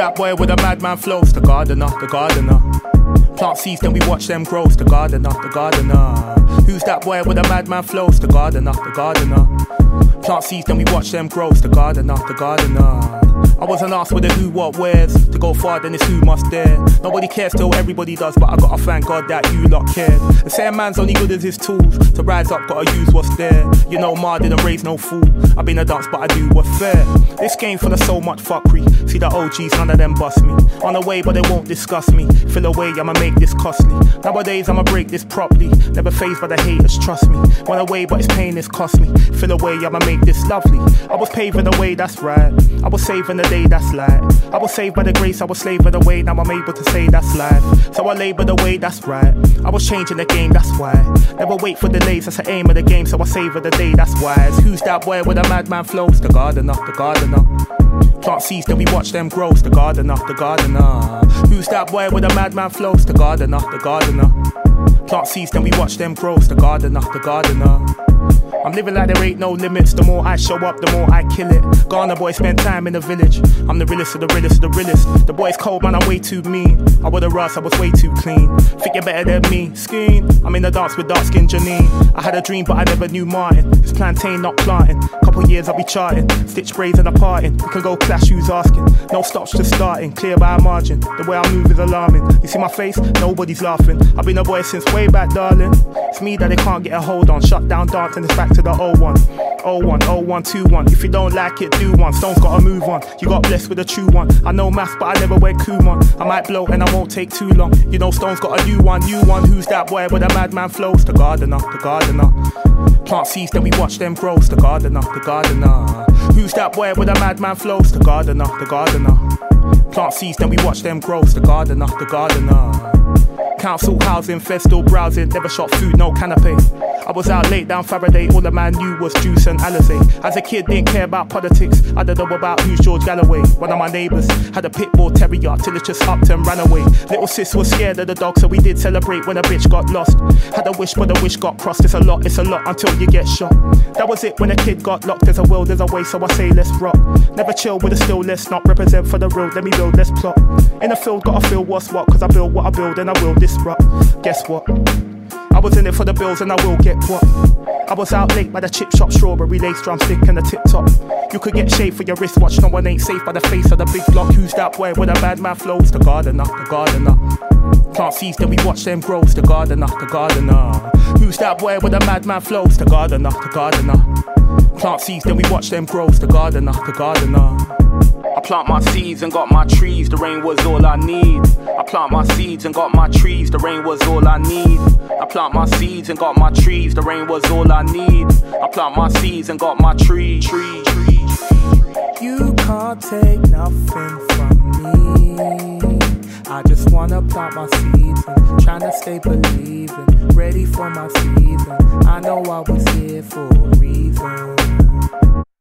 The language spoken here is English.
that boy with a madman flows? The gardener, the gardener. Plant seeds, then we watch them grow. The gardener, the gardener. Who's that boy with a madman flows? The gardener, the gardener. Plant seeds, then we watch them grow. The gardener, the gardener. I wasn't asked with the who, what, where's. To go far, then it's who must dare. Nobody cares till everybody does, but I gotta thank God that you lot cared. The same man's only good as his tools. To rise up, gotta use what's there. You know Ma didn't raise no fool. I've been a dance, but I do what's fair. This game full of so much fuckery. See the OGs, none of them bust me. On the way, but they won't discuss me. Fill away, I'ma make this costly. Nowadays, I'ma break this properly. Never phased by the haters, trust me. Run away, but it's pain, it's cost me. Fill away, I'ma make this lovely. I was paving the way, that's right. I was saving the day, that's light. I was saved by the grace, I was slave of the way. Now I'm able to say that's life. So I labor the way, that's right. I was changing the game, that's why. Never wait for delays, that's the aim of the game. So I savor the day, that's wise. Who's that boy with a madman flows? The gardener, the gardener. Plant seeds, then we watch them grow. The gardener, the gardener. Who's that boy with a madman flows? The gardener, the gardener. Plant seeds, then we watch them grow. The gardener, the gardener. I'm living like there ain't no limits. The more I show up, the more I kill it. Ghana boy spent time in the village. I'm the realest of the realest of the realest. The boy's cold, man, I'm way too mean. I would've rust, I was way too clean. Think you're better than me, scheme. I'm in the dance with dark skin Janine. I had a dream, but I never knew Martin. It's plantain, not planting. Couple years I'll be charting. Stitch braids and a parting. We can go clash, who's asking? No stops, just starting. Clear by a margin. The way I move is alarming. You see my face? Nobody's laughing. I've been a boy since way back, darling. It's me that they can't get a hold on. Shut down dancing, it's back to the 01. 01, 01, 21. If you don't like it, do one. Stone's gotta move on. You got blessed with a true one. I know maths, but I never wear Kumon. I might blow and I won't take too long. You know Stone's got a new one, new one. Who's that boy with a madman flows? The gardener, the gardener. Plant seeds, then we watch them grow. The gardener, the gardener. Who's that boy with a madman flows? The gardener, the gardener. Plant seeds, then we watch them grow. The gardener, the gardener. Council housing, fed still browsing. Never shot food, no canapé. I was out late down Faraday. All the man knew was juice and Alizé. As a kid, didn't care about politics. I don't know about who's George Galloway. One of my neighbours had a pit bull terrier till it just upped and ran away. Little sis was scared of the dog, so we did celebrate when a bitch got lost. Had a wish, but the wish got crossed. It's a lot until you get shot. That was it when a kid got locked. There's a will, there's a way, so I say let's rock. Never chill with a still, let's not represent for the real. Let me build, let's plot. In the field, gotta feel what's what. Cause I build what I build and I will disrupt. Guess what? I was in it for the bills and I will get what? I was out late by the chip shop, strawberry lace drumstick and the tip top. You could get shaved for your wristwatch, no one ain't safe by the face of the big block. Who's that boy with a bad man flows? The gardener, the gardener. Plant seeds, then we watch them grow. The gardener, the gardener. Who's that boy with a madman flows? The gardener, the gardener. Plant seeds, then we watch them grow. The gardener, the gardener. I plant my seeds and got my trees, the rain was all I need. I plant my seeds and got my trees, the rain was all I need. I plant my seeds and got my trees, the rain was all I need. I plant my seeds and got my trees. You can't take nothing from me. I just wanna plant my seeds and tryna stay believing, ready for my season. I know I was here for a reason.